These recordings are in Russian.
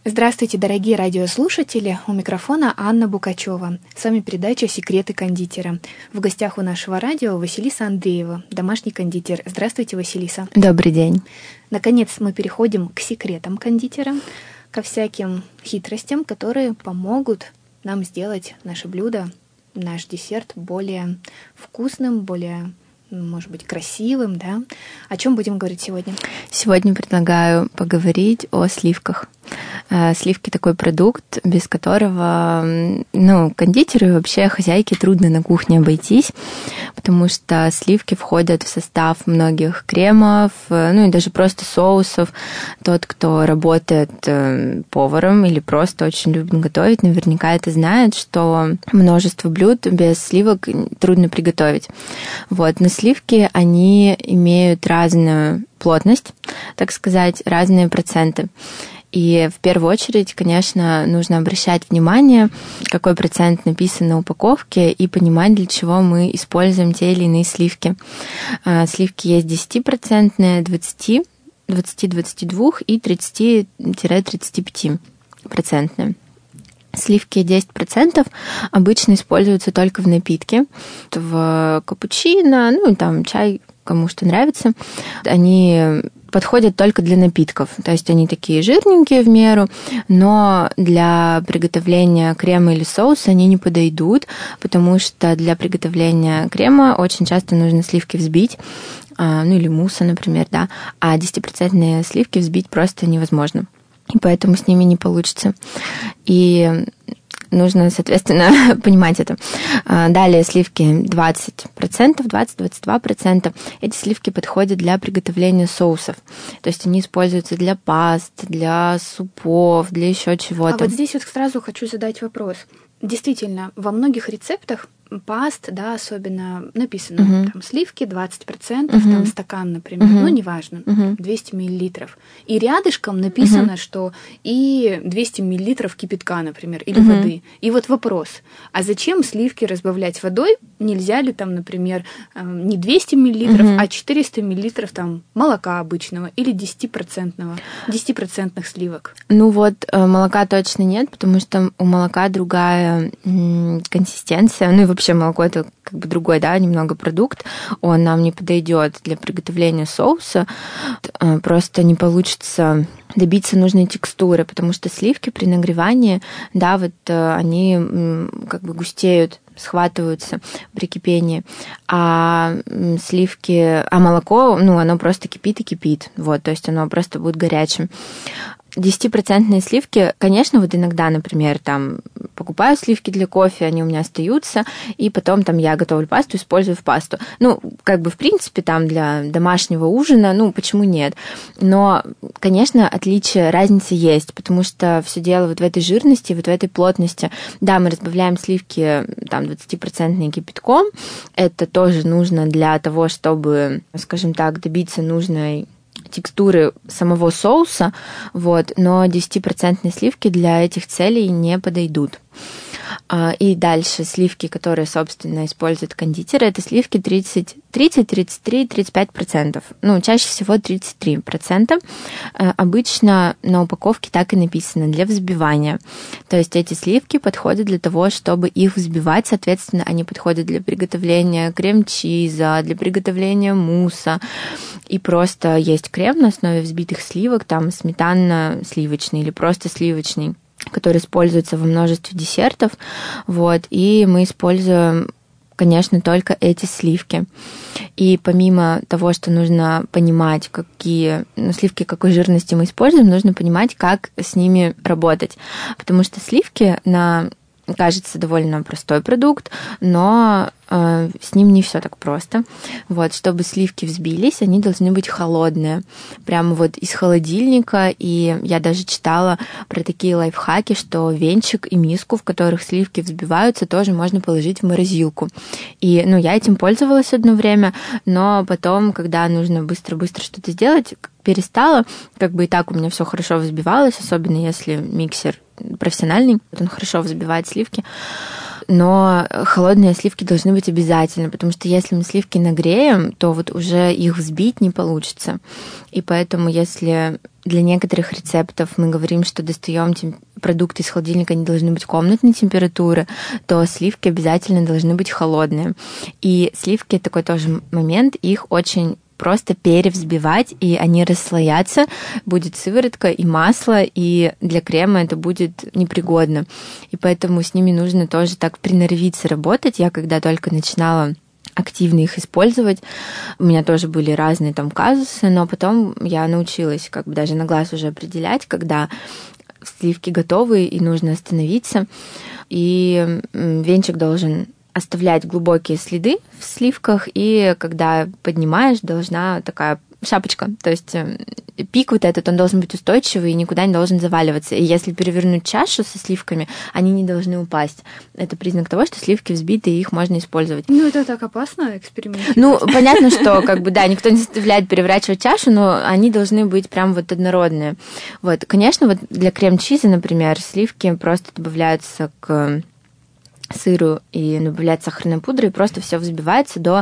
Здравствуйте, дорогие радиослушатели! У микрофона Анна Букачева. С вами передача «Секреты кондитера». В гостях у нашего радио Василиса Андреева, домашний кондитер. Здравствуйте, Василиса. Добрый день. Наконец мы переходим к секретам кондитера, ко всяким хитростям, которые помогут нам сделать наше блюдо, наш десерт более вкусным, более, может быть, красивым, да? О чем будем говорить сегодня? Сегодня предлагаю поговорить о сливках. Сливки — такой продукт, без которого, кондитеру и вообще хозяйке трудно на кухне обойтись, потому что сливки входят в состав многих кремов, и даже просто соусов. Тот, кто работает поваром или просто очень любит готовить, наверняка это знает, что множество блюд без сливок трудно приготовить. Но сливки, они имеют разную плотность, так сказать, разные проценты. И в первую очередь, конечно, нужно обращать внимание, какой процент написан на упаковке, и понимать, для чего мы используем те или иные сливки. Сливки есть 10%, 20%, 20-22% и 30-35%. Сливки 10% обычно используются только в напитке, в капучино, чай, кому что нравится. Они подходят только для напитков, то есть они такие жирненькие в меру, но для приготовления крема или соуса они не подойдут, потому что для приготовления крема очень часто нужно сливки взбить, или мусса, например, да, а 10% сливки взбить просто невозможно, и поэтому с ними не получится. И нужно, соответственно, понимать это. Далее сливки 20%, 20-22%. Эти сливки подходят для приготовления соусов. То есть они используются для паст, для супов, для еще чего-то. А вот здесь сразу хочу задать вопрос. Действительно, во многих рецептах паст, да, особенно написано, там сливки 20%, там стакан, например, неважно, 200 миллилитров. И рядышком написано, что и 200 миллилитров кипятка, например, или воды. И вот вопрос, а зачем сливки разбавлять водой? Нельзя ли там, например, не 200 миллилитров, а 400 миллилитров там молока обычного или 10% сливок? Молока точно нет, потому что у молока другая консистенция, и вообще молоко — это другой, да, немного продукт, он нам не подойдет для приготовления соуса, просто не получится добиться нужной текстуры, потому что сливки при нагревании, да, они густеют, схватываются при кипении, а молоко, оно просто кипит и кипит, то есть оно просто будет горячим. 10% сливки, конечно, иногда, например, покупаю сливки для кофе, они у меня остаются, и потом я готовлю пасту, использую в пасту. В принципе, для домашнего ужина, почему нет? Но, конечно, разница есть, потому что все дело в этой жирности, в этой плотности. Да, мы разбавляем сливки 20% кипятком, это тоже нужно для того, чтобы, скажем так, добиться нужной текстуры самого соуса, но 10% сливки для этих целей не подойдут. И дальше сливки, которые, собственно, используют кондитеры, это сливки 30, 33, 35%. Чаще всего 33%. Обычно на упаковке так и написано, для взбивания. То есть эти сливки подходят для того, чтобы их взбивать, соответственно, они подходят для приготовления крем-чиза, для приготовления мусса. И просто есть крем на основе взбитых сливок, сметанно-сливочный или просто сливочный, который используется во множестве десертов, и мы используем, конечно, только эти сливки. И помимо того, что нужно понимать, какие сливки какой жирности мы используем, нужно понимать, как с ними работать, потому что сливки кажется довольно простой продукт, но с ним не все так просто. Чтобы сливки взбились, они должны быть холодные, прямо из холодильника. И я даже читала про такие лайфхаки, что венчик и миску, в которых сливки взбиваются, тоже можно положить в морозилку. И я этим пользовалась одно время, но потом, когда нужно быстро-быстро что-то сделать, перестала, и так у меня все хорошо взбивалось, особенно если миксер профессиональный, он хорошо взбивает сливки. но холодные сливки должны быть обязательно, потому что если мы сливки нагреем, то вот уже их взбить не получится. И поэтому, если для некоторых рецептов мы говорим, что достаем продукты из холодильника, они должны быть комнатной температуры, то сливки обязательно должны быть холодные. И сливки такой тоже момент, их очень просто перевзбивать, и они расслоятся, будет сыворотка и масло, и для крема это будет непригодно. И поэтому с ними нужно тоже так приноровиться работать. Я когда только начинала активно их использовать, у меня тоже были разные там казусы, но потом я научилась как бы даже на глаз уже определять, когда сливки готовы и нужно остановиться. И венчик должен оставлять глубокие следы в сливках, и когда поднимаешь, должна такая шапочка, то есть пик вот этот, он должен быть устойчивый и никуда не должен заваливаться. И если перевернуть чашу со сливками, они не должны упасть. Это признак того, что сливки взбиты, и их можно использовать. Ну, это так опасно, экспериментировать. Ну, понятно, что, как бы, да, никто не заставляет переворачивать чашу, но они должны быть прям вот однородные. Вот, конечно, вот для крем-чиза, например, сливки просто добавляются к сыру и добавляется сахарная пудра, и просто все взбивается до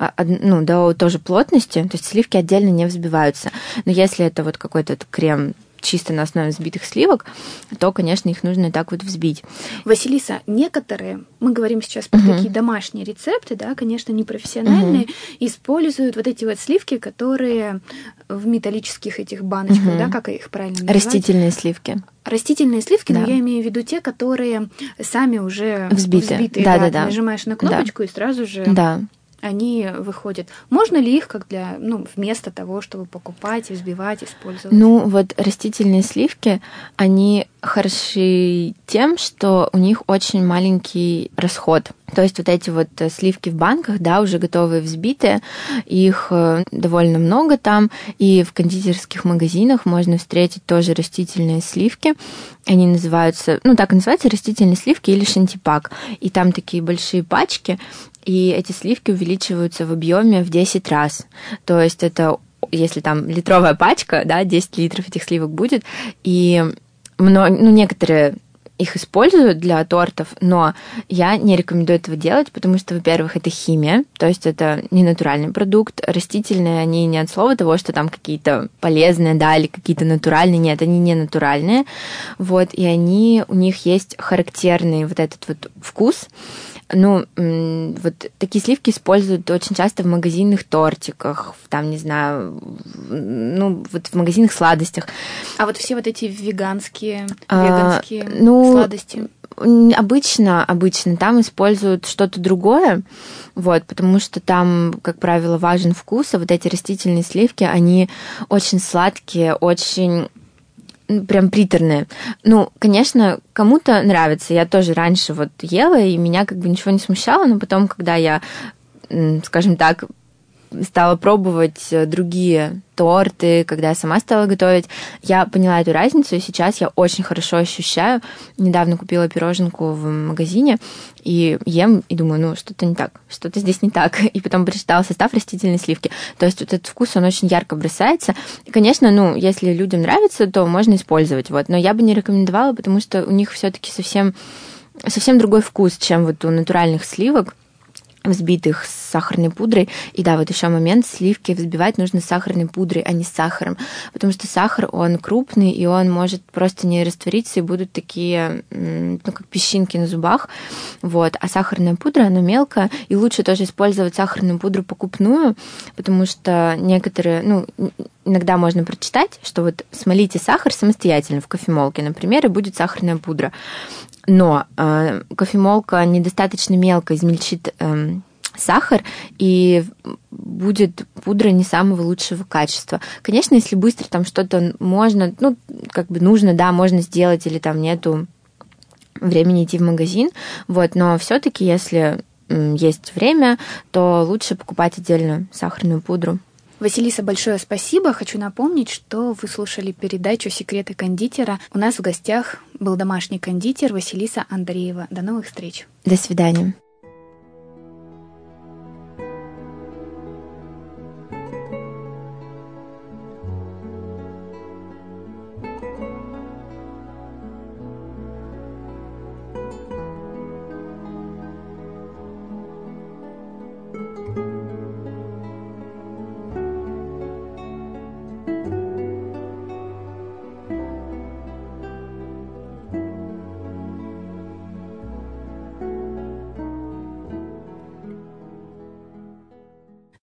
тоже плотности, то есть сливки отдельно не взбиваются. Но если это вот какой-то крем чисто на основе взбитых сливок, то, конечно, их нужно так вот взбить. Василиса, некоторые, мы говорим сейчас про такие домашние рецепты, да, конечно, непрофессиональные, используют вот эти вот сливки, которые в металлических этих баночках, да, как их правильно называть? Растительные сливки. Растительные сливки, да. Но я имею в виду те, которые сами уже взбитые. Да. Ты нажимаешь на кнопочку, и сразу же они выходят. Можно ли их как для, вместо того, чтобы покупать, взбивать, использовать? Ну, вот растительные сливки, они хороши тем, что у них очень маленький расход. То есть вот эти вот сливки в банках, да, уже готовые, взбитые, их довольно много там, и в кондитерских магазинах можно встретить тоже растительные сливки. Они называются, так и называются, растительные сливки или шантипак. И там такие большие пачки, и эти сливки увеличиваются в объеме в 10 раз. То есть это, если там литровая пачка, да, 10 литров этих сливок будет, и некоторые их используют для тортов, но я не рекомендую этого делать, потому что, во-первых, это химия, то есть это не натуральный продукт. Растительные, они не от слова того, что там какие-то полезные, да, или какие-то натуральные, нет, они не натуральные, вот, и у них есть характерный вот этот вот вкус. Вот такие сливки используют очень часто в магазинных тортиках, там, не знаю, вот в магазинных сладостях. А вот все вот эти веганские сладости? Обычно там используют что-то другое, вот, потому что там, как правило, важен вкус, а вот эти растительные сливки, они очень сладкие, очень прям приторные. Конечно, кому-то нравится. Я тоже раньше вот ела, и меня как бы ничего не смущало, но потом, когда я, скажем так, стала пробовать другие торты, когда я сама стала готовить, я поняла эту разницу, и сейчас я очень хорошо ощущаю. Недавно купила пироженку в магазине, и ем, и думаю, что-то не так, что-то здесь не так. И потом прочитала состав растительной сливки. То есть вот этот вкус, он очень ярко бросается. И, конечно, если людям нравится, то можно использовать, вот. Но я бы не рекомендовала, потому что у них все-таки совсем другой вкус, чем вот у натуральных сливок, взбитых с сахарной пудрой. И да, вот еще момент, сливки взбивать нужно с сахарной пудрой, а не с сахаром, потому что сахар, он крупный, и он может просто не раствориться, и будут такие, как песчинки на зубах, вот. А сахарная пудра, она мелкая, и лучше тоже использовать сахарную пудру покупную, потому что некоторые, иногда можно прочитать, что вот смолите сахар самостоятельно в кофемолке, например, и будет сахарная пудра. Но кофемолка недостаточно мелко измельчит сахар, и будет пудра не самого лучшего качества. Конечно, если быстро там что-то можно, нужно, да, можно сделать, или там нету времени идти в магазин, вот, но все-таки, если есть время, то лучше покупать отдельно сахарную пудру. Василиса, большое спасибо. Хочу напомнить, что вы слушали передачу «Секреты кондитера». У нас в гостях был домашний кондитер Василиса Андреева. До новых встреч. До свидания.